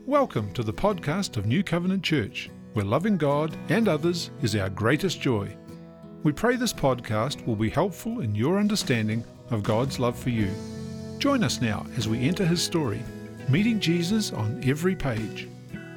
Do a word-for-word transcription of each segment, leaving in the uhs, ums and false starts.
Welcome to the podcast of New Covenant Church, where loving God and others is our greatest joy. We pray this podcast will be helpful in your understanding of God's love for you. Join us now as we enter His story, meeting Jesus on every page.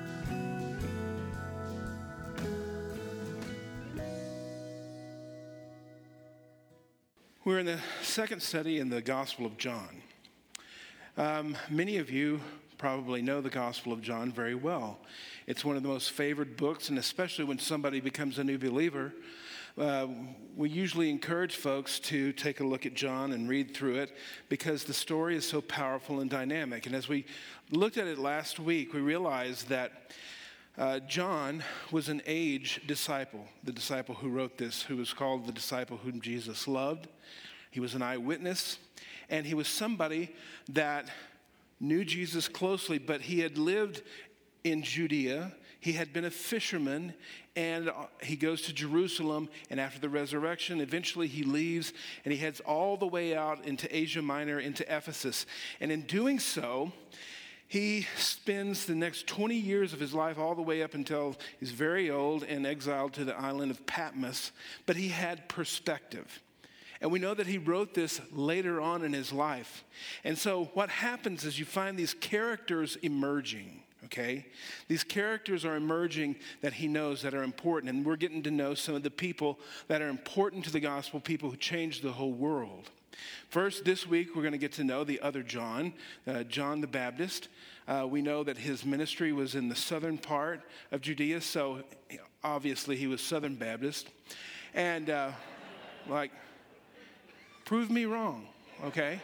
We're in the second study in the Gospel of John. Um, many of you probably know the Gospel of John very well. It's one of the most favored books, and especially when somebody becomes a new believer, uh, we usually encourage folks to take a look at John and read through it because the story is so powerful and dynamic. And as we looked at it last week, we realized that uh, John was an age disciple, the disciple who wrote this, who was called the disciple whom Jesus loved. He was an eyewitness, and he was somebody that knew Jesus closely, but he had lived in Judea. He had been a fisherman, and he goes to Jerusalem, and after the resurrection, eventually he leaves, and he heads all the way out into Asia Minor, into Ephesus. And in doing so, he spends the next twenty years of his life all the way up until he's very old and exiled to the island of Patmos, but he had perspective. And we know that he wrote this later on in his life. And so what happens is you find these characters emerging, okay? These characters are emerging that he knows that are important. And we're getting to know some of the people that are important to the gospel, people who changed the whole world. First, this week, we're going to get to know the other John, uh, John the Baptist. Uh, we know that his ministry was in the southern part of Judea, so obviously he was Southern Baptist. And uh, like... Prove me wrong, okay?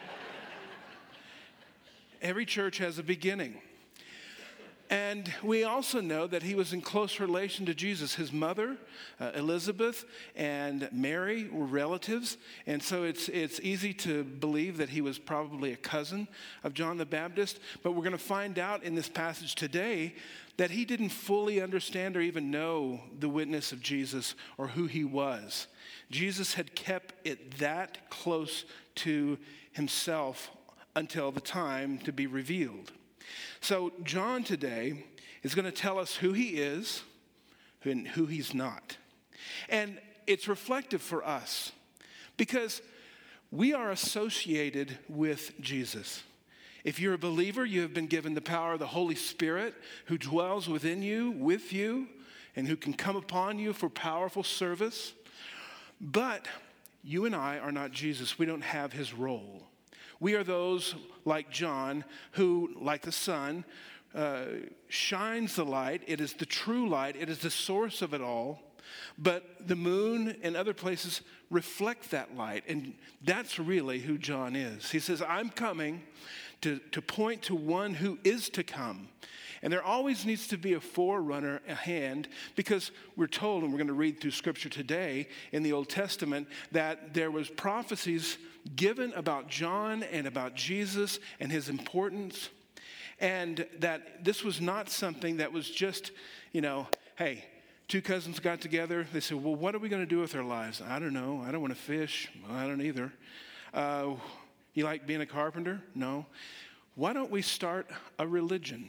Every church has a beginning. And we also know that he was in close relation to Jesus. His mother, uh, Elizabeth, and Mary were relatives. And so it's it's easy to believe that he was probably a cousin of John the Baptist. But we're going to find out in this passage today that he didn't fully understand or even know the witness of Jesus or who he was. Jesus had kept it that close to himself until the time to be revealed. So John today is going to tell us who he is and who he's not. And it's reflective for us because we are associated with Jesus. If you're a believer, you have been given the power of the Holy Spirit who dwells within you, with you, and who can come upon you for powerful service. But you and I are not Jesus. We don't have his role. We are those like John who, like the sun, uh, shines the light. It is the true light. It is the source of it all. But the moon and other places reflect that light. And that's really who John is. He says, I'm coming to, to point to one who is to come. And there always needs to be a forerunner, a hand, because we're told, and we're going to read through Scripture today in the Old Testament, that there was prophecies given about John and about Jesus and his importance, and that this was not something that was just, you know, hey, two cousins got together. They said, well, what are we going to do with our lives? I don't know. I don't want to fish. Well, I don't either. Uh, you like being a carpenter? No. Why don't we start a religion?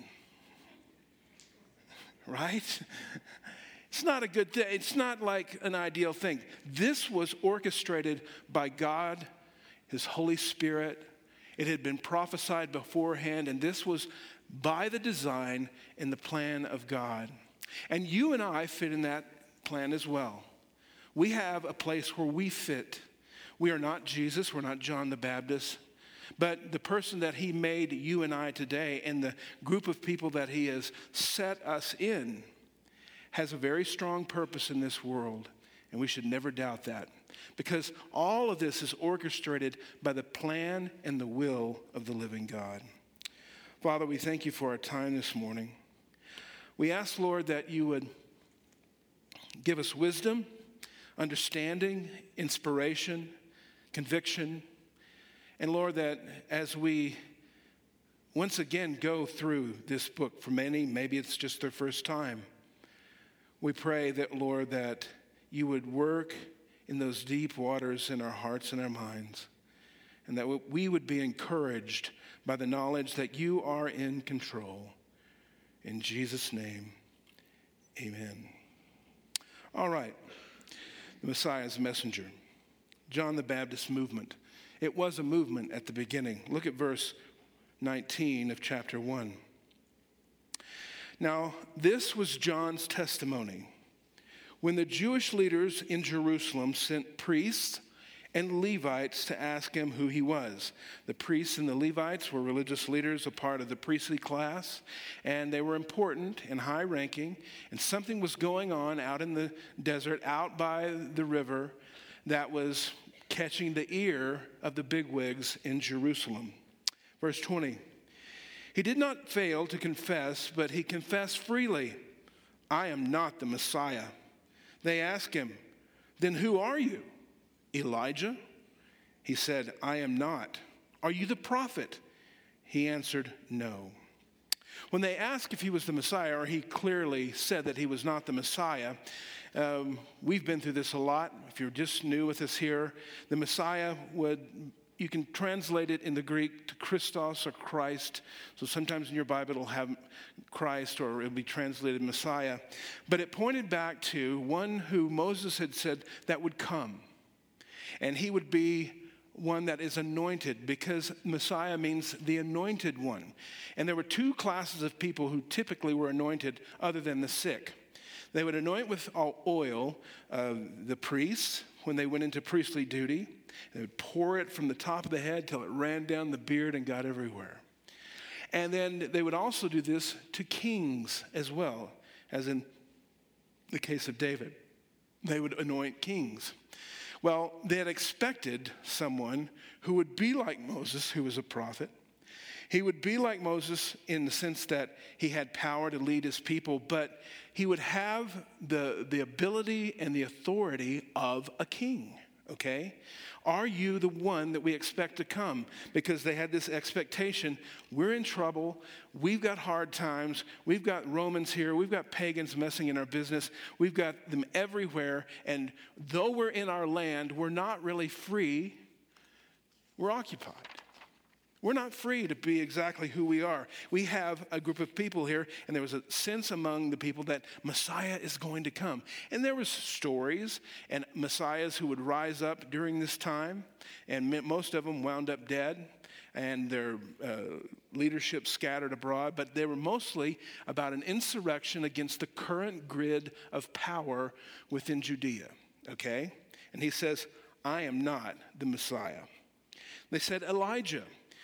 Right? It's not a good thing. It's not like an ideal thing. This was orchestrated by God, his Holy Spirit. It had been prophesied beforehand, and this was by the design and the plan of God. And you and I fit in that plan as well. We have a place where we fit. We are not Jesus. We're not John the Baptist. But the person that he made you and I today and the group of people that he has set us in has a very strong purpose in this world. And we should never doubt that. Because all of this is orchestrated by the plan and the will of the living God. Father, we thank you for our time this morning. We ask, Lord, that you would give us wisdom, understanding, inspiration, conviction. And Lord, that as we once again go through this book, for many, maybe it's just their first time, we pray that, Lord, that you would work in those deep waters in our hearts and our minds, and that we would be encouraged by the knowledge that you are in control. In Jesus' name, amen. All right, the Messiah's messenger. John the Baptist movement. It was a movement at the beginning. Look at verse nineteen of chapter one. Now, this was John's testimony. When the Jewish leaders in Jerusalem sent priests and Levites to ask him who he was. The priests and the Levites were religious leaders, a part of the priestly class, and they were important and high-ranking, and something was going on out in the desert, out by the river, that was catching the ear of the bigwigs in Jerusalem. Verse twenty, he did not fail to confess, but he confessed freely, I am not the Messiah. They asked him, then who are you? Elijah? He said, I am not. Are you the prophet? He answered, no. When they asked if he was the Messiah, or he clearly said that he was not the Messiah, um, we've been through this a lot. If you're just new with us here, the Messiah would, you can translate it in the Greek to Christos or Christ. So sometimes in your Bible it'll have Christ or it'll be translated Messiah. But it pointed back to one who Moses had said that would come. And he would be one that is anointed, because Messiah means the anointed one. And there were two classes of people who typically were anointed other than the sick. They would anoint with oil uh, the priests when they went into priestly duty. They would pour it from the top of the head till it ran down the beard and got everywhere. And then they would also do this to kings as well, as in the case of David. They would anoint kings. Well, they had expected someone who would be like Moses, who was a prophet. He would be like Moses in the sense that he had power to lead his people, but he would have the, the ability and the authority of a king, okay? Are you the one that we expect to come? Because they had this expectation, we're in trouble, we've got hard times, we've got Romans here, we've got pagans messing in our business, we've got them everywhere, and though we're in our land, we're not really free, we're occupied. We're not free to be exactly who we are. We have a group of people here, and there was a sense among the people that Messiah is going to come. And there was stories and messiahs who would rise up during this time, and most of them wound up dead, and their uh, leadership scattered abroad. But they were mostly about an insurrection against the current grid of power within Judea, okay? And he says, I am not the Messiah. They said, Elijah.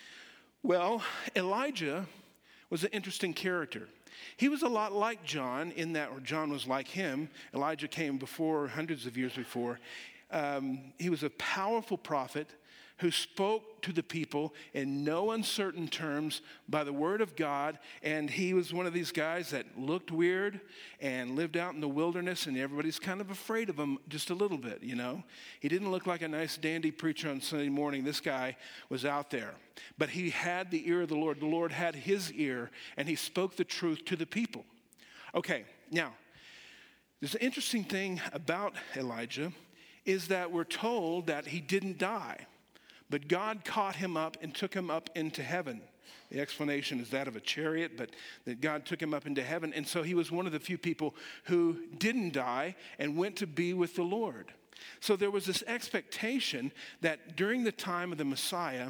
Well, Elijah was an interesting character. He was a lot like John in that, or John was like him. Elijah came before, hundreds of years before. Um, he was a powerful prophet who spoke to the people in no uncertain terms by the word of God. And he was one of these guys that looked weird and lived out in the wilderness, and everybody's kind of afraid of him just a little bit, you know. He didn't look like a nice dandy preacher on Sunday morning. This guy was out there. But he had the ear of the Lord. The Lord had his ear, and he spoke the truth to the people. Okay, now, there's an interesting thing about Elijah is that we're told that he didn't die. But God caught him up and took him up into heaven. The explanation is that of a chariot, but that God took him up into heaven. And so he was one of the few people who didn't die and went to be with the Lord. So there was this expectation that during the time of the Messiah,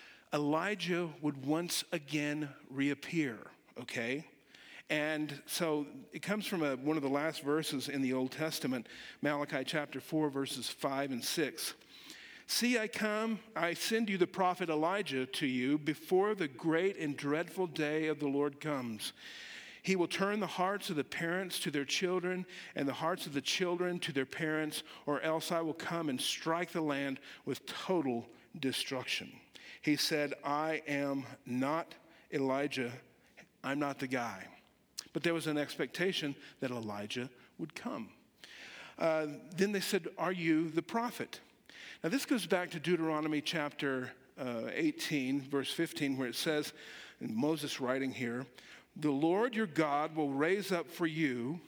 Elijah would once again reappear, okay? And so it comes from a, one of the last verses in the Old Testament, Malachi chapter four, verses five and six. See, I come, I send you the prophet Elijah to you before the great and dreadful day of the Lord comes. He will turn the hearts of the parents to their children and the hearts of the children to their parents, or else I will come and strike the land with total destruction. He said, I am not Elijah. I'm not the guy. But there was an expectation that Elijah would come. Uh, then they said, are you the prophet? Now, this goes back to Deuteronomy chapter uh, eighteen, verse fifteen, where it says, and Moses writing here, the Lord your God will raise up for you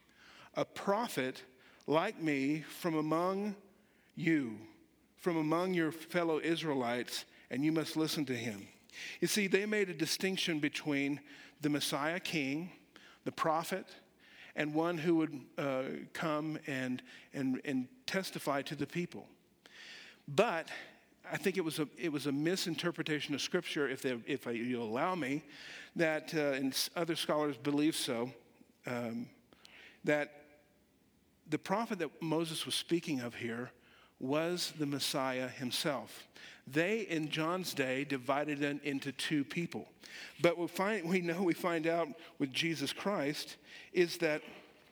a prophet like me from among you, from among your fellow Israelites, and you must listen to him. You see, they made a distinction between the Messiah king, the prophet, and one who would uh, come and, and, and testify to the people. But I think it was a, it was a misinterpretation of Scripture, if, they, if I, you'll allow me, that, uh, and other scholars believe so, um, that the prophet that Moses was speaking of here was the Messiah himself. They, in John's day, divided it into two people. But we find, we know, we find out with Jesus Christ is that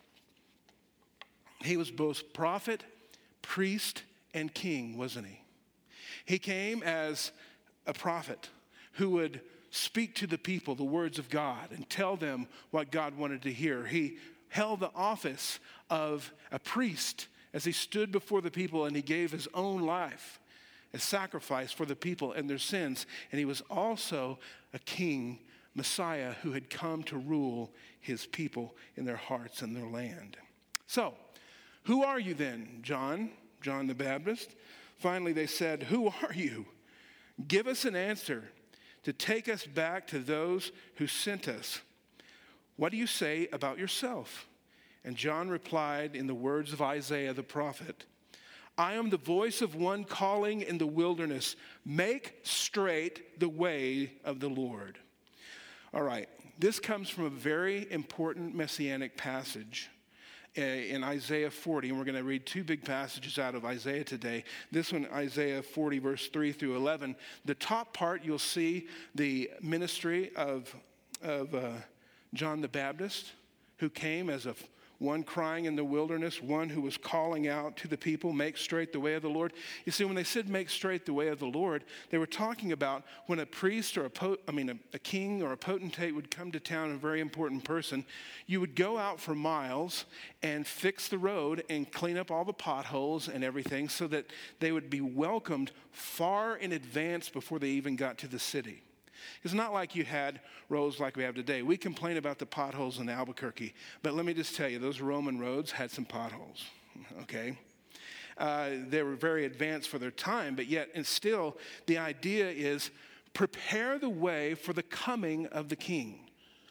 he was both prophet, priest, and king, wasn't he? He came as a prophet who would speak to the people the words of God and tell them what God wanted to hear. He held the office of a priest as he stood before the people, and he gave his own life as sacrifice for the people and their sins. And he was also a king, Messiah, who had come to rule his people in their hearts and their land. So, who are you then, John, John the Baptist? Finally, they said, who are you? Give us an answer to take us back to those who sent us. What do you say about yourself? And John replied in the words of Isaiah the prophet, I am the voice of one calling in the wilderness, make straight the way of the Lord. All right, this comes from a very important messianic passage in Isaiah forty, and we're going to read two big passages out of Isaiah today. This one, Isaiah forty, verse three through eleven. The top part, you'll see the ministry of, of uh, John the Baptist, who came as a one crying in the wilderness, one who was calling out to the people, make straight the way of the Lord. You see, when they said make straight the way of the Lord, they were talking about when a priest or a, po- I mean, a, a king or a potentate would come to town, a very important person, you would go out for miles and fix the road and clean up all the potholes and everything so that they would be welcomed far in advance before they even got to the city. It's not like you had roads like we have today. We complain about the potholes in Albuquerque, but let me just tell you, those Roman roads had some potholes, okay? Uh, they were very advanced for their time, but yet, and still, the idea is prepare the way for the coming of the king.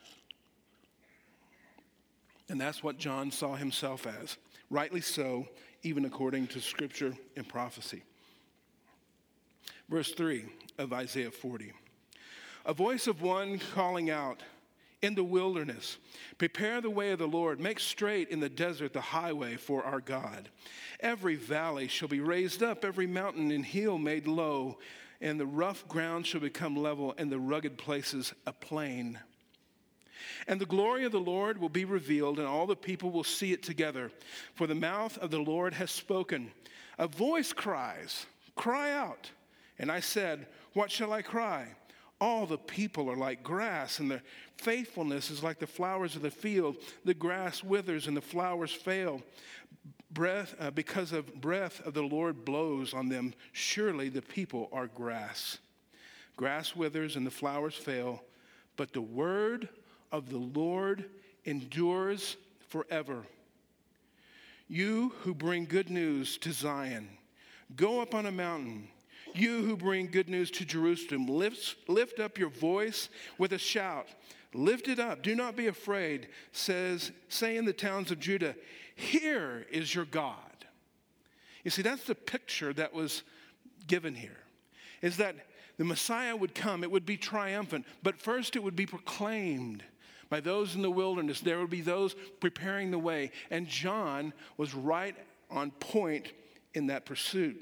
And that's what John saw himself as, rightly so, even according to Scripture and prophecy. Verse three of Isaiah forty. A voice of one calling out in the wilderness, prepare the way of the Lord, make straight in the desert the highway for our God. Every valley shall be raised up, every mountain and hill made low, and the rough ground shall become level, and the rugged places a plain. And the glory of the Lord will be revealed, and all the people will see it together. For the mouth of the Lord has spoken. A voice cries, cry out. And I said, what shall I cry? All the people are like grass, and their faithfulness is like the flowers of the field. The grass withers and the flowers fail. Breath, uh, because of breath of the Lord blows on them. Surely the people are grass. Grass withers and the flowers fail, but the word of the Lord endures forever. You who bring good news to Zion, go up on a mountain. You who bring good news to Jerusalem, lift, lift up your voice with a shout. Lift it up. Do not be afraid. Says, say in the towns of Judah, here is your God. You see, that's the picture that was given here, is that the Messiah would come. It would be triumphant, but first it would be proclaimed by those in the wilderness. There would be those preparing the way, and John was right on point in that pursuit.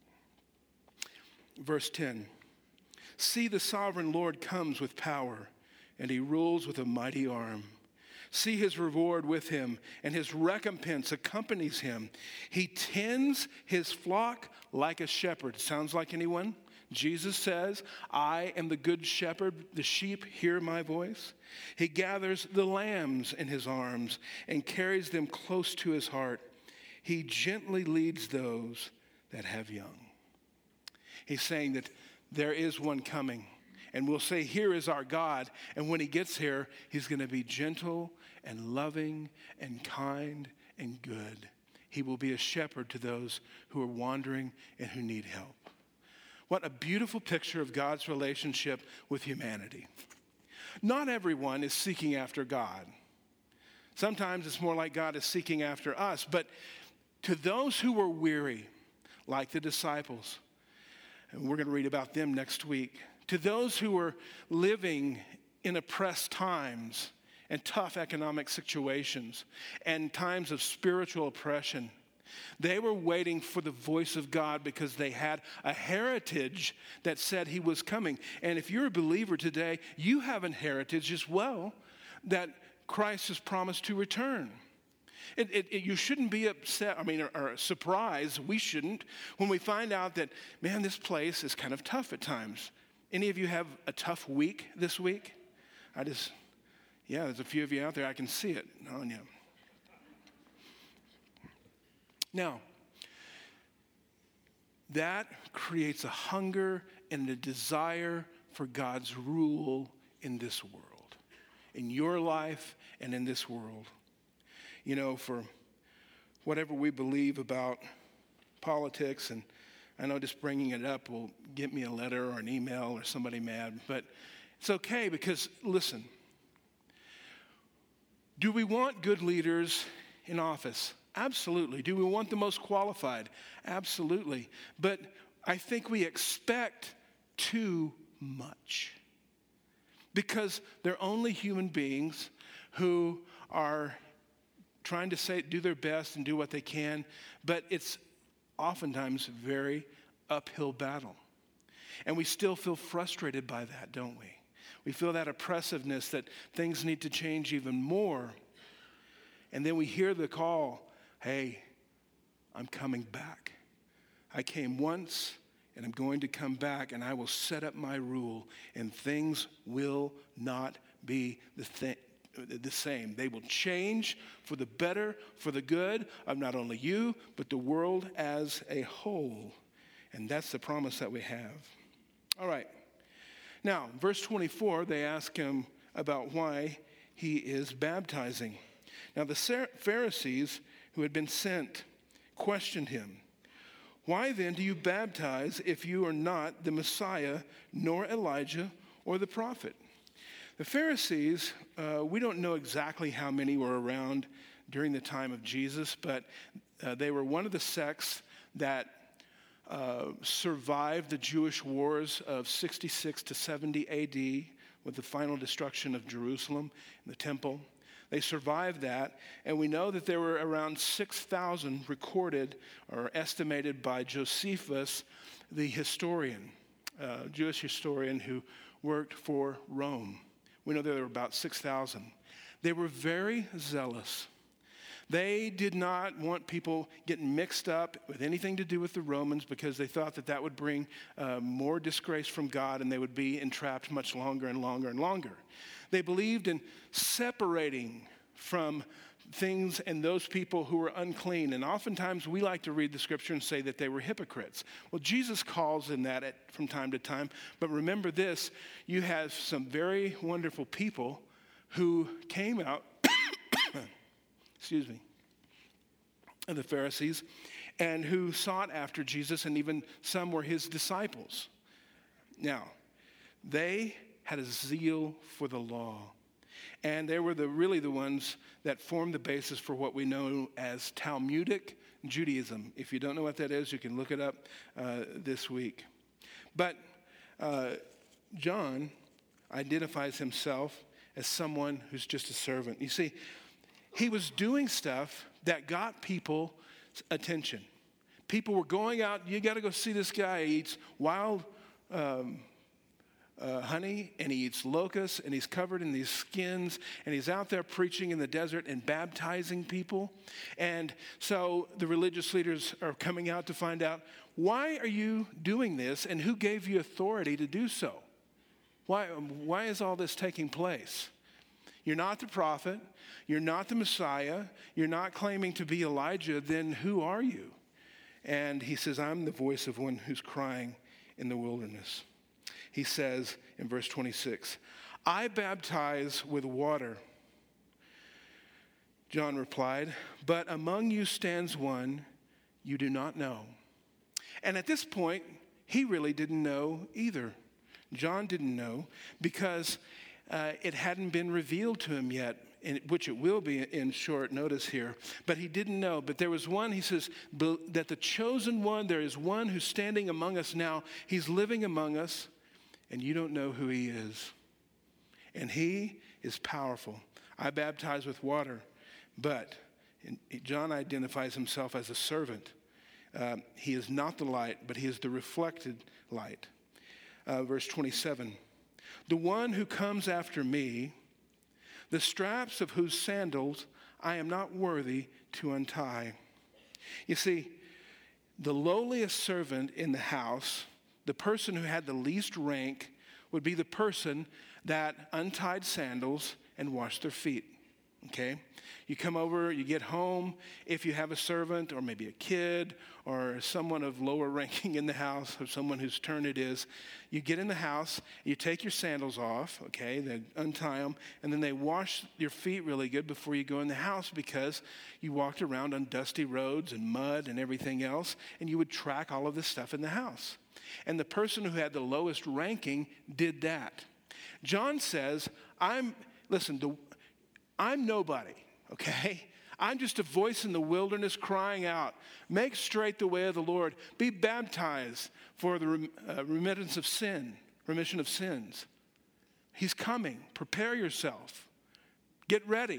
Verse ten, see, the sovereign Lord comes with power, and he rules with a mighty arm. See his reward with him, and his recompense accompanies him. He tends his flock like a shepherd. Sounds like anyone? Jesus says, I am the good shepherd. The sheep hear my voice. He gathers the lambs in his arms and carries them close to his heart. He gently leads those that have young. He's saying that there is one coming, and we'll say, here is our God. And when he gets here, he's going to be gentle and loving and kind and good. He will be a shepherd to those who are wandering and who need help. What a beautiful picture of God's relationship with humanity. Not everyone is seeking after God. Sometimes it's more like God is seeking after us. But to those who were weary, like the disciples, and we're going to read about them next week, to those who were living in oppressed times and tough economic situations and times of spiritual oppression, they were waiting for the voice of God because they had a heritage that said he was coming. And if you're a believer today, you have a heritage as well that Christ has promised to return. It, it, it, you shouldn't be upset, I mean, or, or surprised, we shouldn't, when we find out that, man, this place is kind of tough at times. Any of you have a tough week this week? I just, yeah, there's a few of you out there, I can see it on you. Now, that creates a hunger and a desire for God's rule in this world, in your life and in this world. You know, for whatever we believe about politics, and I know just bringing it up will get me a letter or an email or somebody mad, but it's okay because, listen, do we want good leaders in office? Absolutely. Do we want the most qualified? Absolutely. But I think we expect too much because they're only human beings who are trying to say, do their best and do what they can, but it's oftentimes a very uphill battle. And we still feel frustrated by that, don't we? We feel that oppressiveness that things need to change even more. And then we hear the call, hey, I'm coming back. I came once, and I'm going to come back, and I will set up my rule, and things will not be the thing. the same. They will change for the better, for the good of not only you, but the world as a whole. And that's the promise that we have. All right. Now, verse twenty-four, they ask him about why he is baptizing. Now, the Pharisees who had been sent questioned him. Why then do you baptize if you are not the Messiah, nor Elijah, or the prophet? The Pharisees, uh, we don't know exactly how many were around during the time of Jesus, but uh, they were one of the sects that uh, survived the Jewish wars of sixty-six to seventy A D with the final destruction of Jerusalem and the temple. They survived that, and we know that there were around six thousand recorded or estimated by Josephus, the historian, uh, Jewish historian who worked for Rome. We know there were about six thousand. They were very zealous. They did not want people getting mixed up with anything to do with the Romans because they thought that that would bring uh, more disgrace from God and they would be entrapped much longer and longer and longer. They believed in separating from things and those people who were unclean. And oftentimes we like to read the scripture and say that they were hypocrites. Well, Jesus calls in that at, from time to time. But remember this, you have some very wonderful people who came out, excuse me, of the Pharisees, and who sought after Jesus, and even some were his disciples. Now, they had a zeal for the law. And they were the, really the ones that formed the basis for what we know as Talmudic Judaism. If you don't know what that is, you can look it up uh, this week. But uh, John identifies himself as someone who's just a servant. You see, he was doing stuff that got people's attention. People were going out, you got to go see this guy. He eats wild um, Uh, honey, and he eats locusts, and he's covered in these skins, and he's out there preaching in the desert and baptizing people. And so the religious leaders are coming out to find out, why are you doing this, and who gave you authority to do so? Why, why is all this taking place? You're not the prophet, you're not the Messiah, you're not claiming to be Elijah, then who are you? And he says, I'm the voice of one who's crying in the wilderness. He says in verse twenty-six, I baptize with water. John replied, but among you stands one you do not know. And at this point, he really didn't know either. John didn't know because uh, it hadn't been revealed to him yet, in, which it will be in short notice here. But he didn't know. But there was one, he says, that the chosen one, there is one who's standing among us now. He's living among us, and you don't know who he is. And he is powerful. I baptize with water, but John identifies himself as a servant. Uh, he is not the light, but he is the reflected light. Uh, verse twenty-seven, the one who comes after me, the straps of whose sandals I am not worthy to untie. You see, the lowliest servant in the house, the person who had the least rank, would be the person that untied sandals and washed their feet. Okay? You come over, you get home. If you have a servant or maybe a kid or someone of lower ranking in the house or someone whose turn it is, you get in the house, you take your sandals off, okay, they untie them, and then they wash your feet really good before you go in the house because you walked around on dusty roads and mud and everything else, and you would track all of this stuff in the house. And the person who had the lowest ranking did that. John says, I'm, listen, the, I'm nobody, okay? I'm just a voice in the wilderness crying out, make straight the way of the Lord. Be baptized for the rem- uh, remittance of sin, remission of sins. He's coming. Prepare yourself. Get ready.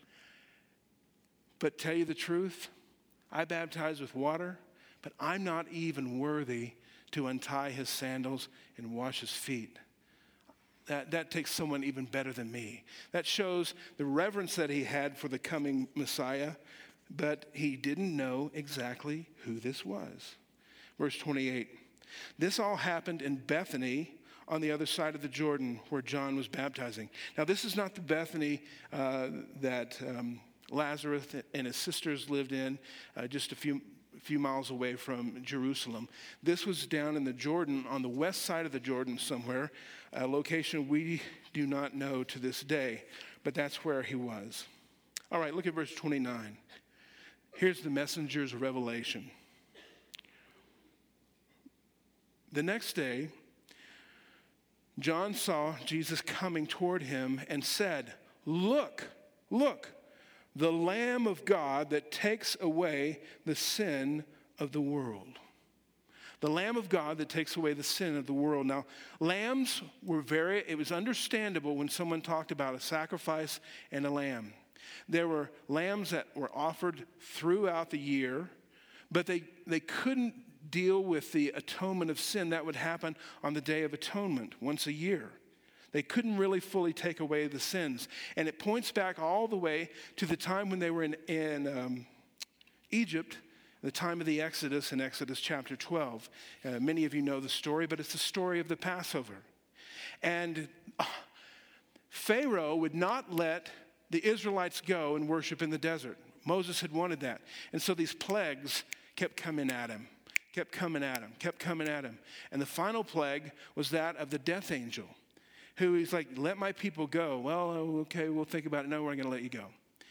But tell you the truth, I baptize with water, but I'm not even worthy to untie his sandals and wash his feet. That, that takes someone even better than me. That shows the reverence that he had for the coming Messiah, but he didn't know exactly who this was. Verse twenty-eight, this all happened in Bethany on the other side of the Jordan where John was baptizing. Now, this is not the Bethany uh, that um, Lazarus and his sisters lived in, uh, just a few a few miles away from Jerusalem. This was down in the Jordan, on the west side of the Jordan somewhere, a location we do not know to this day, but that's where he was. All right, look at verse twenty-nine. Here's the messenger's revelation. The next day, John saw Jesus coming toward him and said, look, look, the Lamb of God that takes away the sin of the world. The Lamb of God that takes away the sin of the world. Now, lambs were very, it was understandable when someone talked about a sacrifice and a lamb. There were lambs that were offered throughout the year, but they, they couldn't deal with the atonement of sin that would happen on the Day of Atonement once a year. They couldn't really fully take away the sins. And it points back all the way to the time when they were in, in um, Egypt, the time of the Exodus in Exodus chapter twelve. Uh, many of you know the story, but it's the story of the Passover. And uh, Pharaoh would not let the Israelites go and worship in the desert. Moses had wanted that. And so these plagues kept coming at him, kept coming at him, kept coming at him. And the final plague was that of the death angel, who he's like, let my people go. Well, okay, we'll think about it. No, we're going to let you go.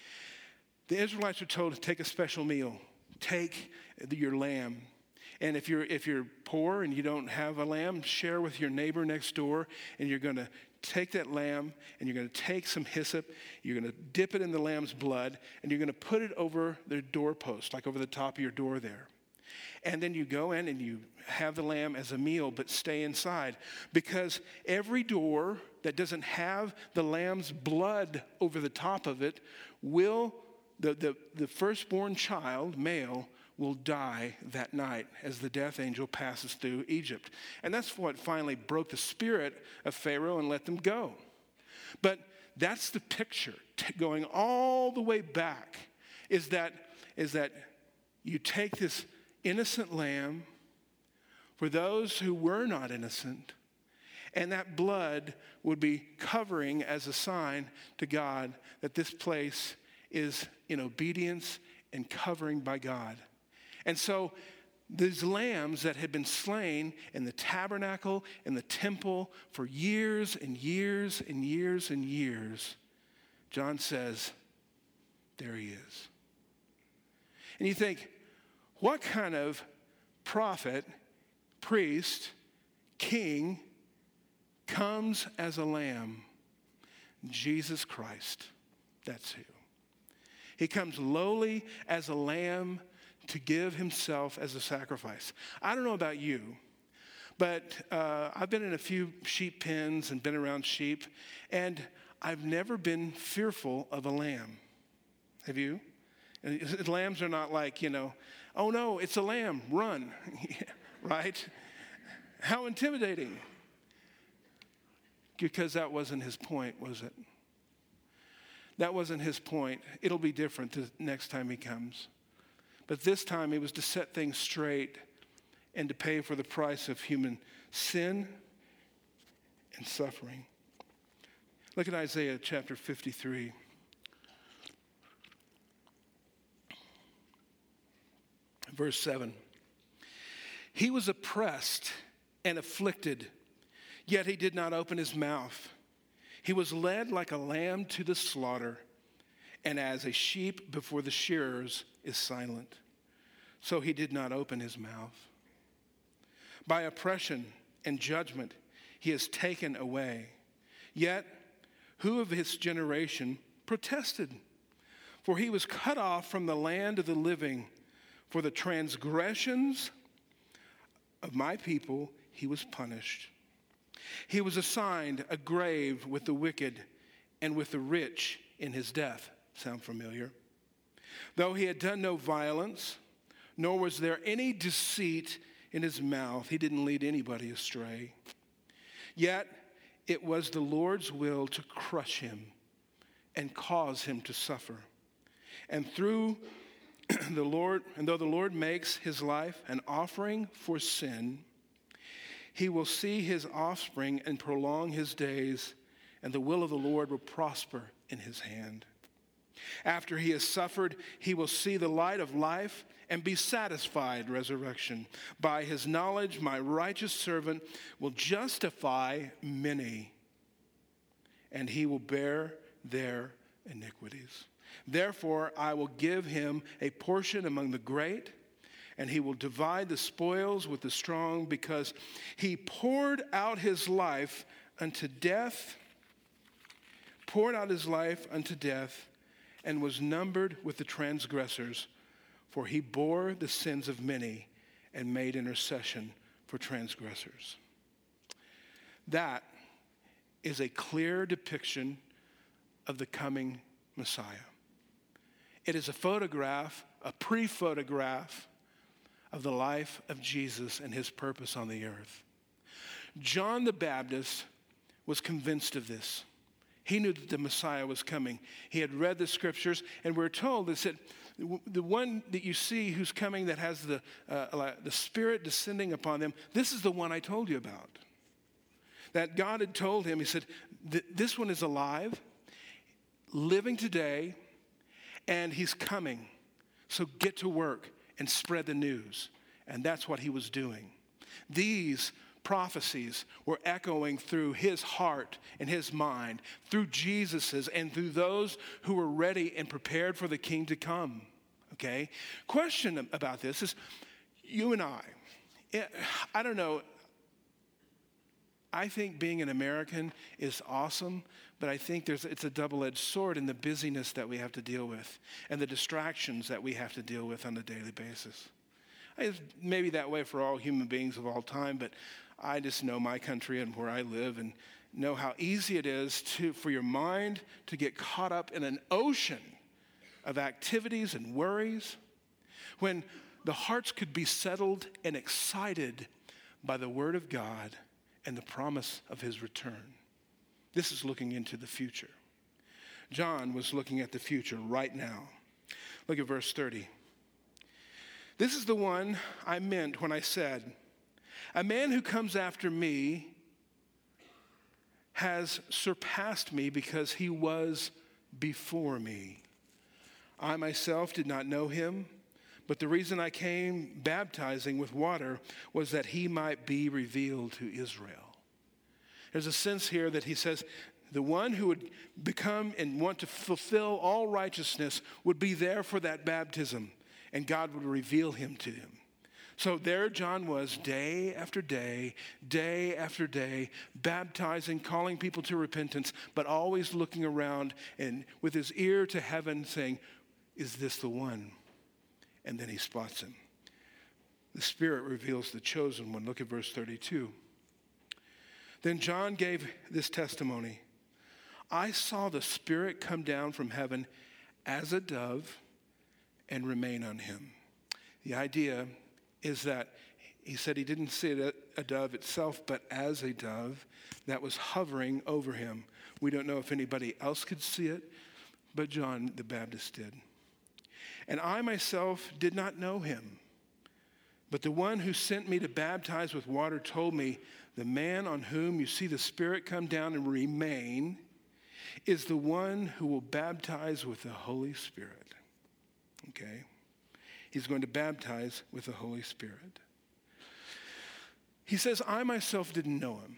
The Israelites were told to take a special meal. Take your lamb. And if you're if you're poor and you don't have a lamb, share with your neighbor next door. And you're going to take that lamb and you're going to take some hyssop. You're going to dip it in the lamb's blood. And you're going to put it over their doorpost, like over the top of your door there. And then you go in and you have the lamb as a meal, but stay inside. Because every door that doesn't have the lamb's blood over the top of it will, the, the, the firstborn child, male, will die that night as the death angel passes through Egypt. And that's what finally broke the spirit of Pharaoh and let them go. But that's the picture going all the way back, is that, is that you take this innocent lamb for those who were not innocent, and that blood would be covering as a sign to God that this place is in obedience and covering by God. And so these lambs that had been slain in the tabernacle, in the temple for years and years and years and years, John says, there he is. And you think, what kind of prophet, priest, king comes as a lamb? Jesus Christ. That's who. He comes lowly as a lamb to give himself as a sacrifice. I don't know about you, but uh, I've been in a few sheep pens and been around sheep, and I've never been fearful of a lamb. Have you? And lambs are not like, you know, oh no, it's a lamb, run, right? How intimidating. Because that wasn't his point, was it? That wasn't his point. It'll be different the next time he comes. But this time it was to set things straight and to pay for the price of human sin and suffering. Look at Isaiah chapter fifty-three. Verse seven. He was oppressed and afflicted, yet he did not open his mouth. He was led like a lamb to the slaughter, and as a sheep before the shearers is silent, so he did not open his mouth. By oppression and judgment he is taken away. Yet who of his generation protested? For he was cut off from the land of the living. For the transgressions of my people he was punished. He was assigned a grave with the wicked and with the rich in his death. Sound familiar? Though he had done no violence, nor was there any deceit in his mouth. He didn't lead anybody astray. Yet it was the Lord's will to crush him and cause him to suffer. And through the Lord, and though the Lord makes his life an offering for sin, he will see his offspring and prolong his days, and the will of the Lord will prosper in his hand. After he has suffered, he will see the light of life and be satisfied, resurrection. By his knowledge, my righteous servant will justify many, and he will bear their iniquities. Therefore, I will give him a portion among the great, and he will divide the spoils with the strong, because he poured out his life unto death, poured out his life unto death, and was numbered with the transgressors. For he bore the sins of many and made intercession for transgressors. That is a clear depiction of the coming Messiah. It is a photograph, a pre-photograph of the life of Jesus and his purpose on the earth. John the Baptist was convinced of this. He knew that the Messiah was coming. He had read the scriptures, and we're told that the one that you see who's coming that has the, uh, the Spirit descending upon them, this is the one I told you about. That God had told him, he said, this one is alive, living today, and he's coming. So get to work and spread the news. And that's what he was doing. These prophecies were echoing through his heart and his mind, through Jesus's and through those who were ready and prepared for the king to come. Okay? Question about this is, you and I, I don't know, I think being an American is awesome, but I think there's it's a double-edged sword in the busyness that we have to deal with and the distractions that we have to deal with on a daily basis. It's maybe that way for all human beings of all time, but I just know my country and where I live and know how easy it is to for your mind to get caught up in an ocean of activities and worries when the hearts could be settled and excited by the Word of God and the promise of his return. This is looking into the future. John was looking at the future right now. Look at verse thirty. This is the one I meant when I said, a man who comes after me has surpassed me because he was before me. I myself did not know him, but the reason I came baptizing with water was that he might be revealed to Israel. There's a sense here that he says the one who would become and want to fulfill all righteousness would be there for that baptism, and God would reveal him to him. So there John was day after day, day after day, baptizing, calling people to repentance, but always looking around and with his ear to heaven saying, is this the one? And then he spots him. The Spirit reveals the chosen one. Look at verse thirty-two. Then John gave this testimony. I saw the Spirit come down from heaven as a dove and remain on him. The idea is that he said he didn't see it a dove itself, but as a dove that was hovering over him. We don't know if anybody else could see it, but John the Baptist did. And I myself did not know him, but the one who sent me to baptize with water told me, the man on whom you see the Spirit come down and remain is the one who will baptize with the Holy Spirit. Okay? He's going to baptize with the Holy Spirit. He says, I myself didn't know him.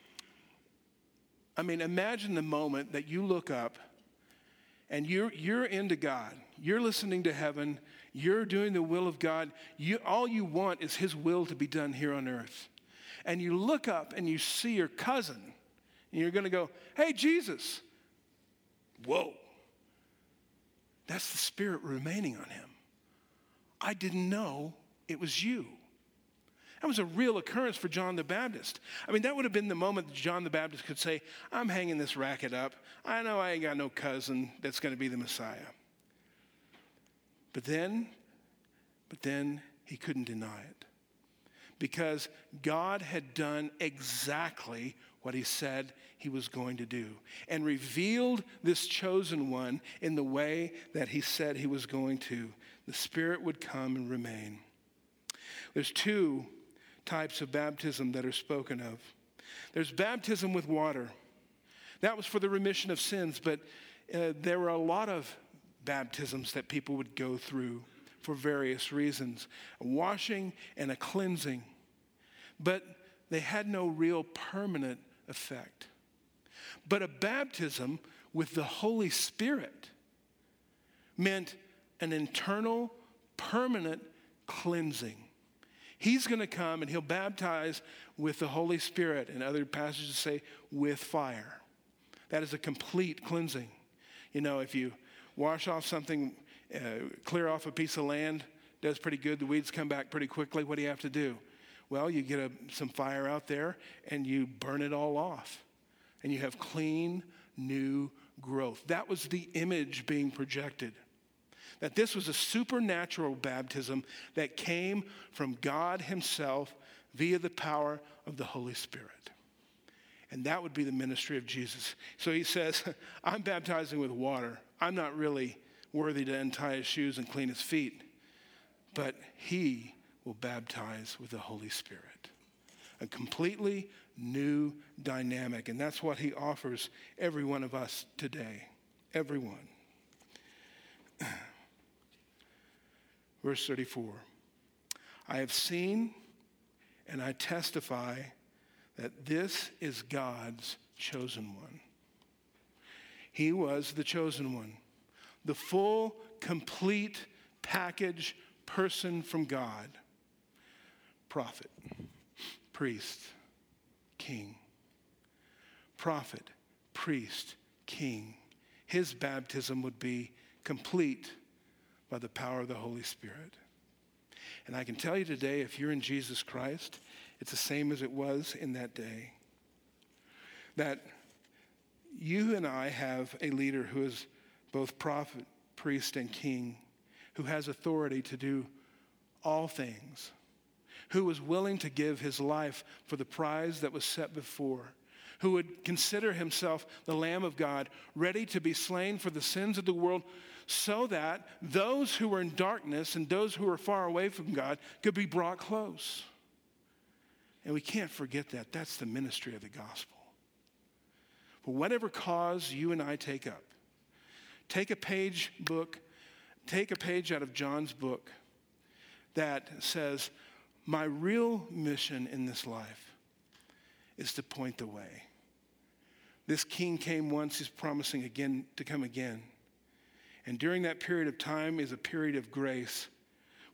I mean, imagine the moment that you look up and you're, you're into God. You're listening to heaven. You're doing the will of God. You, all you want is his will to be done here on earth. And you look up and you see your cousin. And you're going to go, hey, Jesus. Whoa. That's the Spirit remaining on him. I didn't know it was you. That was a real occurrence for John the Baptist. I mean, that would have been the moment that John the Baptist could say, I'm hanging this racket up. I know I ain't got no cousin that's going to be the Messiah. But then, but then he couldn't deny it. Because God had done exactly what he said he was going to do and revealed this chosen one in the way that he said he was going to. The Spirit would come and remain. There's two types of baptism that are spoken of. There's baptism with water. That was for the remission of sins, but uh, there were a lot of baptisms that people would go through for various reasons. A washing and a cleansing. But they had no real permanent effect. But a baptism with the Holy Spirit meant an internal, permanent cleansing. He's going to come and he'll baptize with the Holy Spirit. And other passages say with fire. That is a complete cleansing. You know, if you wash off something, uh, clear off a piece of land, does pretty good. The weeds come back pretty quickly. What do you have to do? Well, you get a, some fire out there and you burn it all off. And you have clean, new growth. That was the image being projected. That this was a supernatural baptism that came from God himself via the power of the Holy Spirit. And that would be the ministry of Jesus. So he says, I'm baptizing with water. I'm not really worthy to untie his shoes and clean his feet. But he will baptize with the Holy Spirit. A completely new dynamic. And that's what he offers every one of us today. Everyone. Verse thirty-four. I have seen and I testify that this is God's chosen one. He was the chosen one. The full, complete package person from God. Prophet, priest, king. Prophet, priest, king. His baptism would be complete by the power of the Holy Spirit. And I can tell you today, if you're in Jesus Christ, it's the same as it was in that day. That you and I have a leader who is both prophet, priest, and king, who has authority to do all things, who was willing to give his life for the prize that was set before, who would consider himself the Lamb of God, ready to be slain for the sins of the world, so that those who were in darkness and those who were far away from God could be brought close. And we can't forget that. That's the ministry of the gospel. For whatever cause you and I take up, take a page book, take a page out of John's book that says, my real mission in this life is to point the way. This king came once, he's promising again to come again. And during that period of time is a period of grace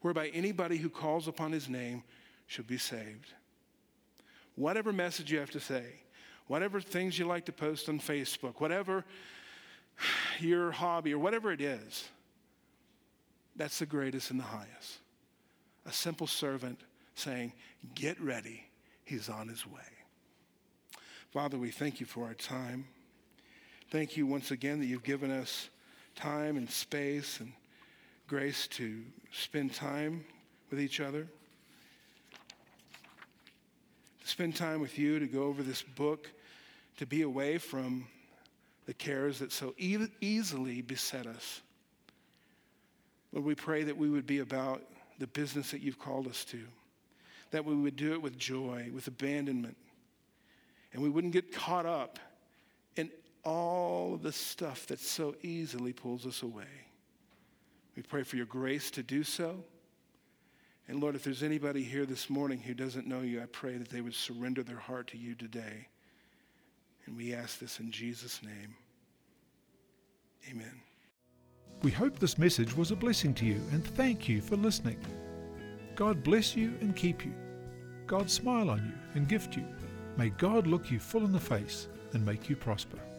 whereby anybody who calls upon his name should be saved. Whatever message you have to say, whatever things you like to post on Facebook, whatever your hobby or whatever it is, that's the greatest and the highest. A simple servant saying, get ready, he's on his way. Father, we thank you for our time. Thank you once again that you've given us time and space and grace to spend time with each other, to spend time with you, to go over this book, to be away from the cares that so e- easily beset us. Lord, we pray that we would be about the business that you've called us to, that we would do it with joy, with abandonment, and we wouldn't get caught up in all of the stuff that so easily pulls us away. We pray for your grace to do so. And Lord, if there's anybody here this morning who doesn't know you, I pray that they would surrender their heart to you today. And we ask this in Jesus' name. Amen. We hope this message was a blessing to you, and thank you for listening. God bless you and keep you. God smile on you and gift you. May God look you full in the face and make you prosper.